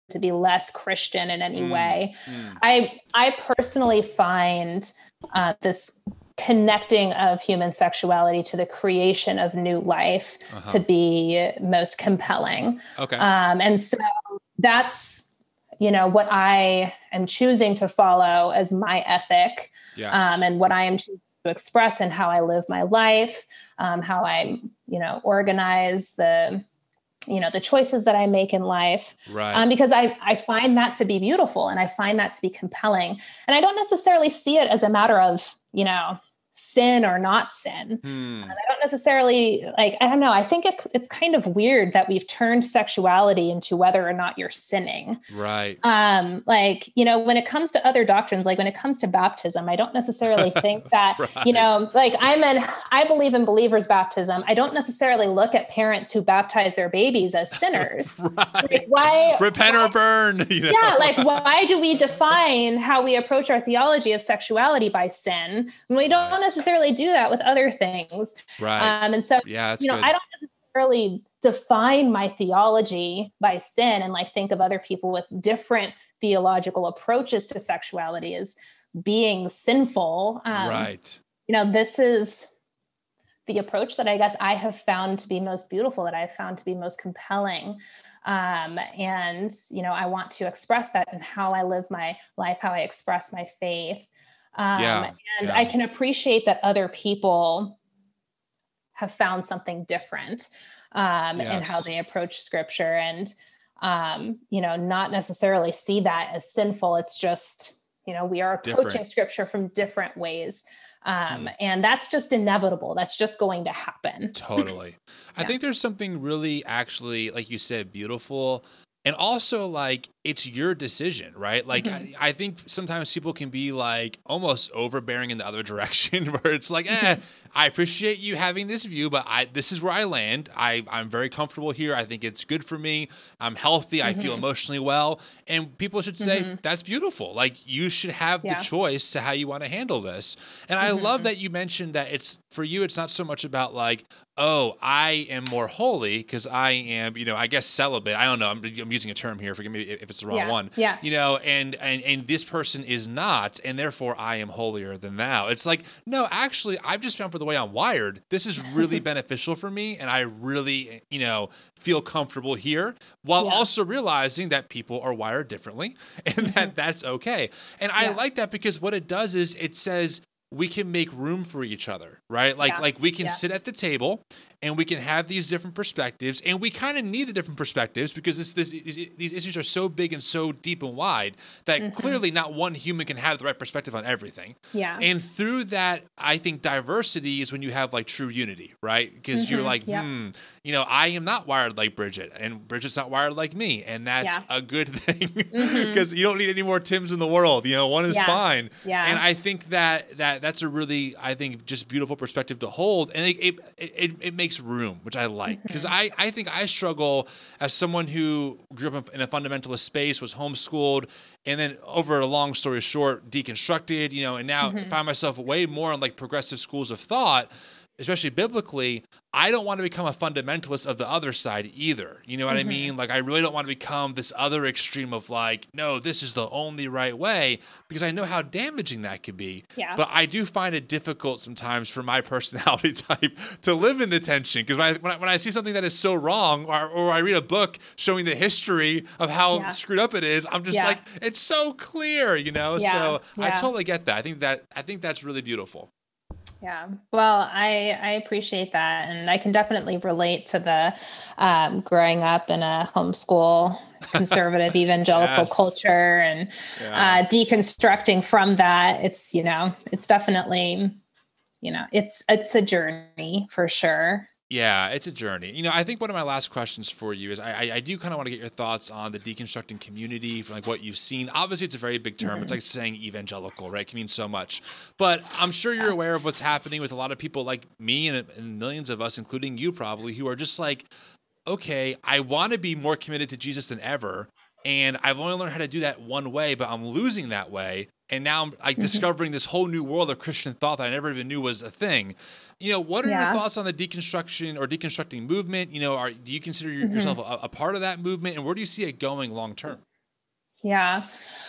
to be less Christian in any way. I personally find this connecting of human sexuality to the creation of new life to be most compelling. Okay. And so that's, what I am choosing to follow as my ethic, and what I am choosing to express and how I live my life, how I, organize the choices that I make in life, right? Because I find that to be beautiful and I find that to be compelling. And I don't necessarily see it as a matter of, sin or not sin. I don't necessarily I don't know. I think it's kind of weird that we've turned sexuality into whether or not you're sinning. Right. When it comes to other doctrines, like when it comes to baptism, I don't necessarily think that, right. I believe in believers' baptism. I don't necessarily look at parents who baptize their babies as sinners. Right. Why repent or burn? Yeah. Why do we define how we approach our theology of sexuality by sin? And we don't necessarily do that with other things. Right. And so, that's good. I don't necessarily define my theology by sin and think of other people with different theological approaches to sexuality as being sinful. Right. This is the approach that I guess I have found to be most beautiful, that I've found to be most compelling. And, I want to express that in how I live my life, how I express my faith. I can appreciate that other people have found something different in how they approach scripture and, not necessarily see that as sinful. It's just, we are approaching scripture from different ways. And that's just inevitable. That's just going to happen. Totally. I think there's something really actually, like you said, beautiful. And also, it's your decision, right? I think sometimes people can be almost overbearing in the other direction where it's I appreciate you having this view, but this is where I land. I'm very comfortable here. I think it's good for me. I'm healthy. I feel emotionally well. And people should say, that's beautiful. You should have the choice to how you want to handle this. And I love that you mentioned that for you, it's not so much about I am more holy because I am, I guess celibate. I don't know. I'm using a term here. Forgive me if it's the wrong one. Yeah. And this person is not, and therefore I am holier than thou. It's no, actually, I've just found for the way I'm wired, this is really beneficial for me, and I really, feel comfortable here, while also realizing that people are wired differently, and that's okay. And I like that because what it does is it says we can make room for each other, right? We can sit at the table and we can have these different perspectives, and we kind of need the different perspectives because these issues are so big and so deep and wide that clearly not one human can have the right perspective on everything. Yeah. And through that, I think diversity is when you have true unity, right? Because you're I am not wired like Bridget, and Bridget's not wired like me, and that's a good thing because you don't need any more Tims in the world. One is fine. Yeah. And I think that's a really, I think, just beautiful perspective to hold, and it makes room, which I like, because I think I struggle as someone who grew up in a fundamentalist space, was homeschooled, and then over a long story short, deconstructed, and now find myself way more on progressive schools of thought, especially biblically. I don't want to become a fundamentalist of the other side either. You know what I mean? I really don't want to become this other extreme of no, this is the only right way, because I know how damaging that could be. Yeah. But I do find it difficult sometimes for my personality type to live in the tension, because when I see something that is so wrong, or I read a book showing the history of how screwed up it is, I'm just it's so clear, So I totally get that. I think that's really beautiful. Yeah. Well, I appreciate that. And I can definitely relate to the growing up in a homeschool conservative evangelical culture and deconstructing from that. It's, it's definitely, it's a journey for sure. Yeah, it's a journey. I think one of my last questions for you is I do kind of want to get your thoughts on the deconstructing community, from what you've seen. Obviously, it's a very big term. It's like saying evangelical, right? It can mean so much. But I'm sure you're aware of what's happening with a lot of people like me and millions of us, including you probably, who are just okay, I want to be more committed to Jesus than ever, and I've only learned how to do that one way, but I'm losing that way. And now I'm discovering this whole new world of Christian thought that I never even knew was a thing. What are your thoughts on the deconstruction or deconstructing movement? Do you consider yourself a part of that movement, and where do you see it going long term? Yeah.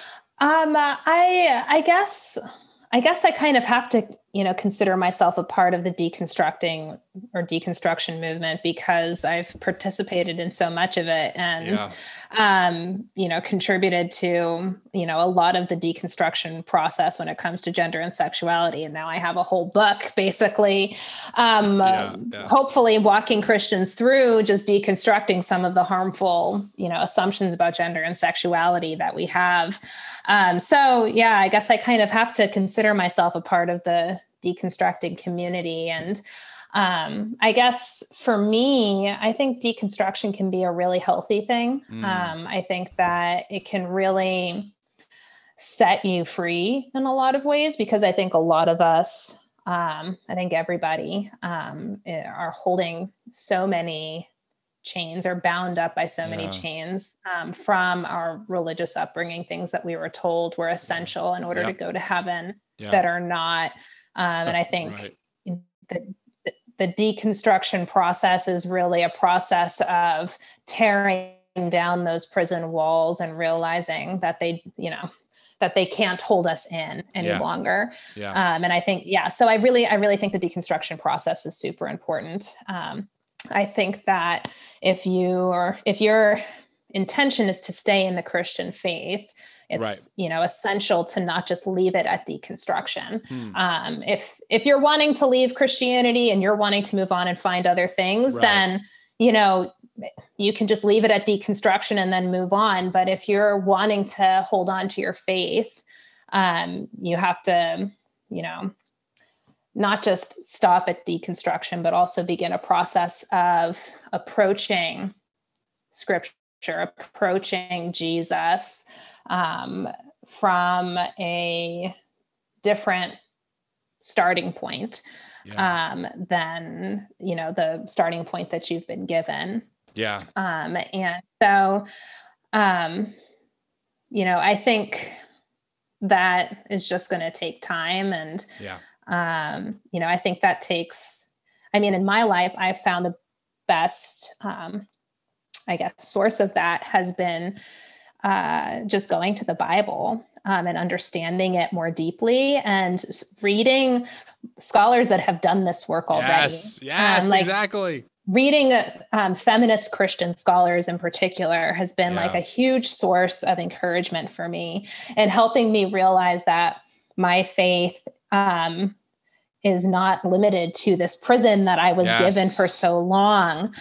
I guess I kind of have to, consider myself a part of the deconstruction movement because I've participated in so much of it and, Yeah. contributed to, a lot of the deconstruction process when it comes to gender and sexuality. And now I have a whole book basically, hopefully walking Christians through just deconstructing some of the harmful, assumptions about gender and sexuality that we have. So yeah, I guess I kind of have to consider myself a part of the deconstructing community. And I guess for me, I think deconstruction can be a really healthy thing. I think that it can really set you free in a lot of ways, because I think a lot of us, I think everybody are holding so many chains, are bound up by so many chains from our religious upbringing, things that we were told were essential in order to go to heaven that are not. And I think the deconstruction process is really a process of tearing down those prison walls and realizing that they can't hold us in any longer. And I think, so I really think the deconstruction process is super important. I think that if your intention is to stay in the Christian faith, it's, essential to not just leave it at deconstruction. If you're wanting to leave Christianity and you're wanting to move on and find other things, then, you can just leave it at deconstruction and then move on. But if you're wanting to hold on to your faith, you have to, not just stop at deconstruction, but also begin a process of approaching Scripture, approaching Jesus from a different starting point than, the starting point that you've been given. And so, I think that is just going to take time. And, I think that takes, in my life, I've found the best, source of that has been just going to the Bible and understanding it more deeply and reading scholars that have done this work already. Yes, exactly. Reading feminist Christian scholars in particular has been like a huge source of encouragement for me and helping me realize that my faith is not limited to this prison that I was given for so long.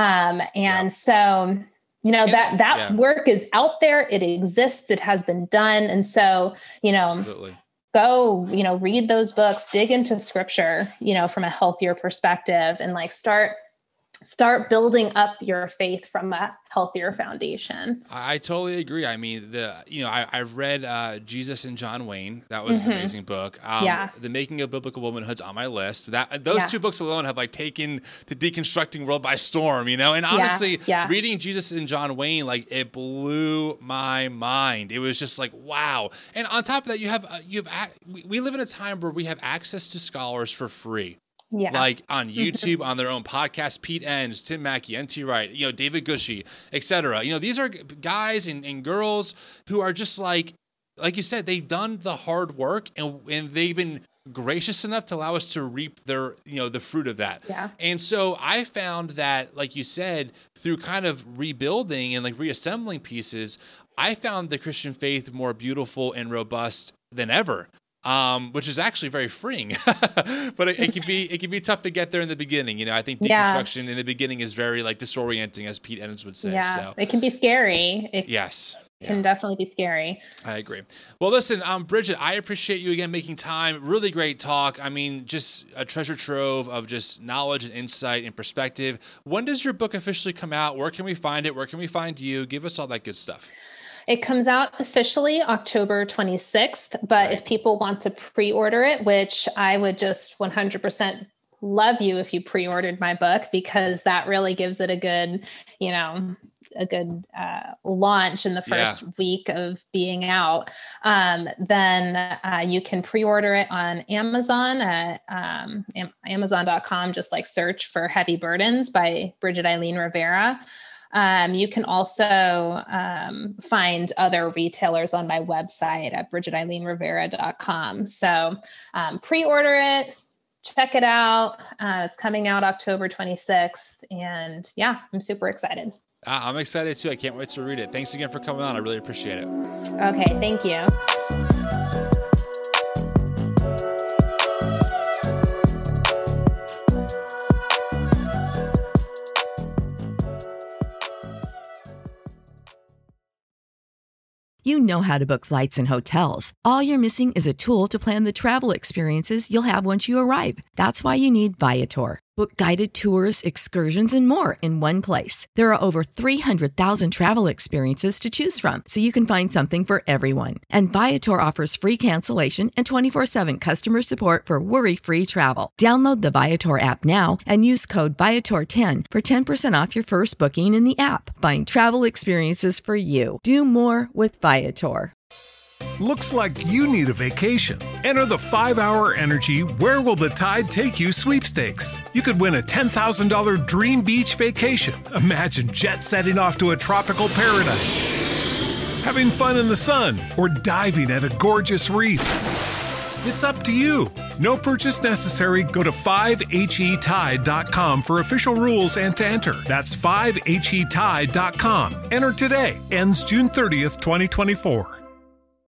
So, that work is out there. It exists. It has been done. And so, Absolutely. Go, read those books, dig into Scripture, from a healthier perspective and start building up your faith from a healthier foundation. I totally agree. I've read Jesus and John Wayne. That was an amazing book. The Making of Biblical Womanhood's on my list. Those two books alone have taken the deconstructing world by storm, and honestly, reading Jesus and John Wayne, it blew my mind. It was just wow. And on top of that, we live in a time where we have access to scholars for free. On YouTube, on their own podcast, Pete Enns, Tim Mackey, N.T. Wright, David Gushee, etc. These are guys and girls who are just like you said, they've done the hard work and they've been gracious enough to allow us to reap their, the fruit of that. And so I found that, like you said, through kind of rebuilding and reassembling pieces, I found the Christian faith more beautiful and robust than ever. Which is actually very freeing, but it can be tough to get there in the beginning. I think deconstruction in the beginning is very disorienting, as Pete Enns would say. So it can be scary. It can definitely be scary. I agree. Well, listen, Bridget, I appreciate you again making time. Really great talk. Just a treasure trove of just knowledge and insight and perspective. When does your book officially come out? Where can we find it? Where can we find you? Give us all that good stuff. It comes out officially October 26th, but if people want to pre-order it, which I would just 100% love you if you pre-ordered my book, because that really gives it a good, launch in the first week of being out. Then you can pre-order it on Amazon at Amazon.com. Just search for Heavy Burdens by Bridget Eileen Rivera. You can also find other retailers on my website at BridgetEileenRivera.com. So pre-order it, check it out. It's coming out October 26th. And yeah, I'm super excited. I'm excited too. I can't wait to read it. Thanks again for coming on. I really appreciate it. Okay, thank you. You know how to book flights and hotels. All you're missing is a tool to plan the travel experiences you'll have once you arrive. That's why you need Viator. Book guided tours, excursions, and more in one place. There are over 300,000 travel experiences to choose from, so you can find something for everyone. And Viator offers free cancellation and 24/7 customer support for worry-free travel. Download the Viator app now and use code Viator10 for 10% off your first booking in the app. Find travel experiences for you. Do more with Viator. Looks like you need a vacation. Enter the 5-Hour Energy Where Will the Tide Take You sweepstakes. You could win a $10,000 dream beach vacation. Imagine jet setting off to a tropical paradise, having fun in the sun, or diving at a gorgeous reef. It's up to you. No purchase necessary. Go to 5HETide.com for official rules and to enter. That's 5HETide.com. Enter today. Ends June 30th, 2024.